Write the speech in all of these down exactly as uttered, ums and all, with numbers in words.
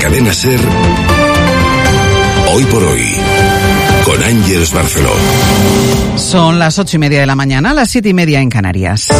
Cadena SER, Hoy por Hoy, con Ángeles Barceló. Son las ocho y media de la mañana, las siete y media en Canarias.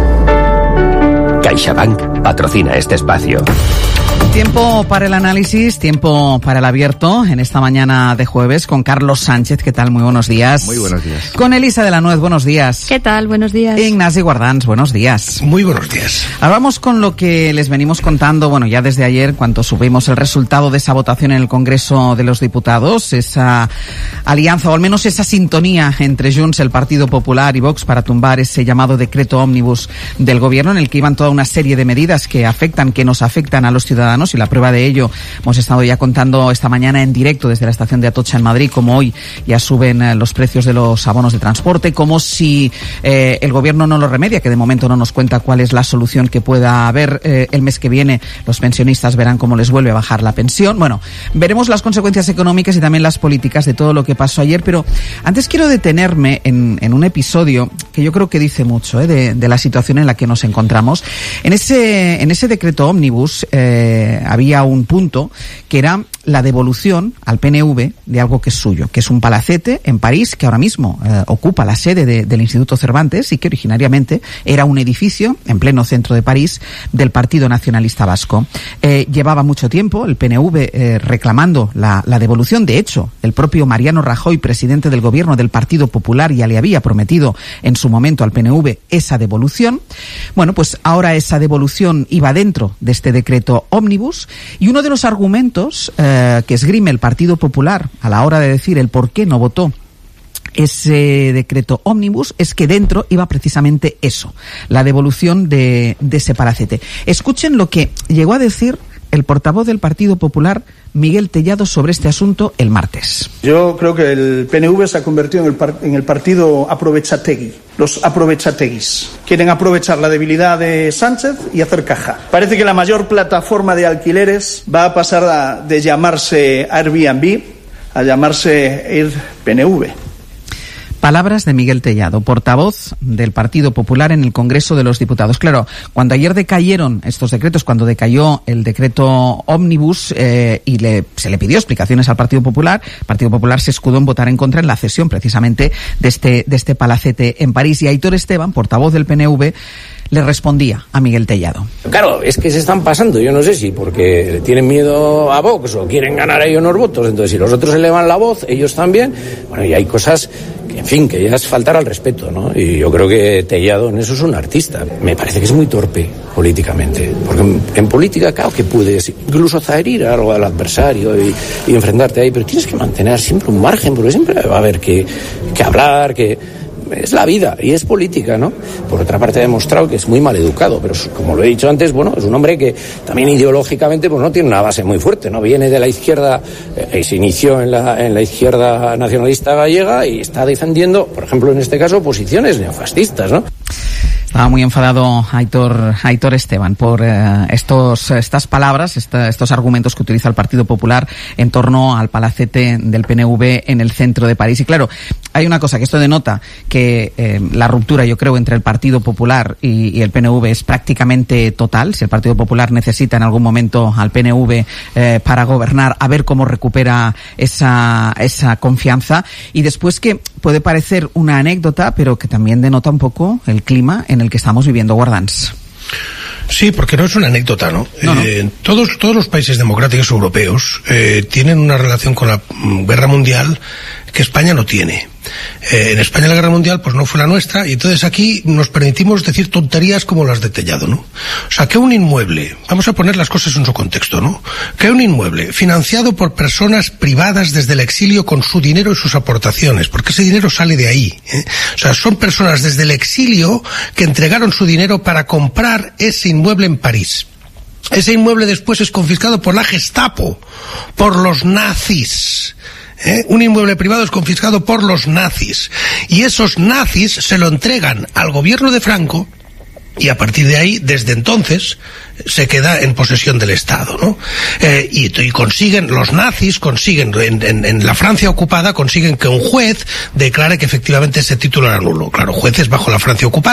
CaixaBank patrocina este espacio. Tiempo para el análisis, tiempo para el abierto en esta mañana de jueves con Carlos Sánchez. ¿Qué tal? Muy buenos días. Muy buenos días. Con Elisa de la Nuez, buenos días. ¿Qué tal? Buenos días. Ignacio Guardans, buenos días. Muy buenos días. Ahora vamos con lo que les venimos contando, bueno, ya desde ayer, cuando subimos el resultado de esa votación en el Congreso de los Diputados, esa alianza, o al menos esa sintonía entre Junts, el Partido Popular y Vox para tumbar ese llamado decreto ómnibus del Gobierno, en el que iban toda una serie de medidas que afectan, que nos afectan a los ciudadanos. Y la prueba de ello hemos estado ya contando esta mañana en directo desde la estación de Atocha en Madrid, como hoy ya suben eh, los precios de los abonos de transporte, como si eh, el gobierno no lo remedia, que de momento no nos cuenta cuál es la solución que pueda haber. Eh, el mes que viene los pensionistas verán cómo les vuelve a bajar la pensión. Bueno, veremos las consecuencias económicas y también las políticas de todo lo que pasó ayer, pero antes quiero detenerme en, en un episodio que yo creo que dice mucho eh, de, de la situación en la que nos encontramos. En ese, en ese decreto ómnibus eh, había un punto que era la devolución al P N V de algo que es suyo, que es un palacete en París que ahora mismo eh, ocupa la sede de, del Instituto Cervantes y que originariamente era un edificio en pleno centro de París del Partido Nacionalista Vasco. Eh, llevaba mucho tiempo el P N V eh, reclamando la, la devolución. De hecho, el propio Mariano Rajoy, presidente del Gobierno del Partido Popular, ya le había prometido en su momento al P N V esa devolución. Bueno, pues ahora esa devolución iba dentro de este decreto ómnibus. Y uno de los argumentos eh, que esgrime el Partido Popular a la hora de decir el por qué no votó ese decreto ómnibus es que dentro iba precisamente eso, la devolución de, de ese palacete. Escuchen lo que llegó a decir el portavoz del Partido Popular, Miguel Tellado, sobre este asunto el martes. Yo creo que el P N V se ha convertido en el, par- en el partido aprovechategui. Los aprovechateguis quieren aprovechar la debilidad de Sánchez y hacer caja. Parece que la mayor plataforma de alquileres va a pasar a, de llamarse Airbnb a llamarse Airbnb. Palabras de Miguel Tellado, portavoz del Partido Popular en el Congreso de los Diputados. Claro, cuando ayer decayeron estos decretos, cuando decayó el decreto ómnibus eh, y le, se le pidió explicaciones al Partido Popular, el Partido Popular se escudó en votar en contra en la cesión precisamente de este, de este palacete en París. Y Aitor Esteban, portavoz del P N V, le respondía a Miguel Tellado. Claro, es que se están pasando, yo no sé si porque tienen miedo a Vox o quieren ganar ellos unos votos, entonces si los otros elevan la voz, ellos también, bueno, y hay cosas que, en fin, que ya es faltar al respeto, ¿no? Y yo creo que Tellado en eso es un artista, me parece que es muy torpe políticamente, porque en, en política, claro que puedes incluso zaherir algo al adversario y, y enfrentarte ahí, pero tienes que mantener siempre un margen, porque siempre va a haber que, que hablar, que... Es la vida y es política, ¿no? Por otra parte ha demostrado que es muy mal educado, pero como lo he dicho antes, bueno, es un hombre que también ideológicamente pues no tiene una base muy fuerte, ¿no? Viene de la izquierda, eh, se inició en la, en la izquierda nacionalista gallega y está defendiendo, por ejemplo, en este caso, posiciones neofascistas, ¿no? Estaba muy enfadado Aitor, Aitor Esteban por eh, estos, estas palabras, esta, estos argumentos que utiliza el Partido Popular en torno al palacete del P N V en el centro de París. Y claro, hay una cosa que esto denota que eh, la ruptura, yo creo, entre el Partido Popular y, y el P N V es prácticamente total. Si el Partido Popular necesita en algún momento al P N V eh, para gobernar, a ver cómo recupera esa, esa confianza. Y después que puede parecer una anécdota, pero que también denota un poco el clima en el que estamos viviendo, Guardans. Sí, porque no es una anécdota, ¿no? no, no. Eh, todos, todos los países democráticos europeos eh, tienen una relación con la guerra mundial que España no tiene. Eh, en España la guerra mundial pues no fue la nuestra y entonces aquí nos permitimos decir tonterías como las de Tellado, ¿no? O sea, que un inmueble, vamos a poner las cosas en su contexto, ¿no? Que un inmueble financiado por personas privadas desde el exilio con su dinero y sus aportaciones, porque ese dinero sale de ahí, ¿eh? O sea, son personas desde el exilio que entregaron su dinero para comprar ese inmueble en París. Ese inmueble después es confiscado por la Gestapo, por los nazis. ¿Eh? Un inmueble privado es confiscado por los nazis y esos nazis se lo entregan al gobierno de Franco y a partir de ahí, desde entonces, se queda en posesión del Estado, ¿no? Eh, y, y consiguen, los nazis consiguen, en, en, en la Francia ocupada, consiguen que un juez declare que efectivamente ese título era nulo. Claro, jueces bajo la Francia ocupada.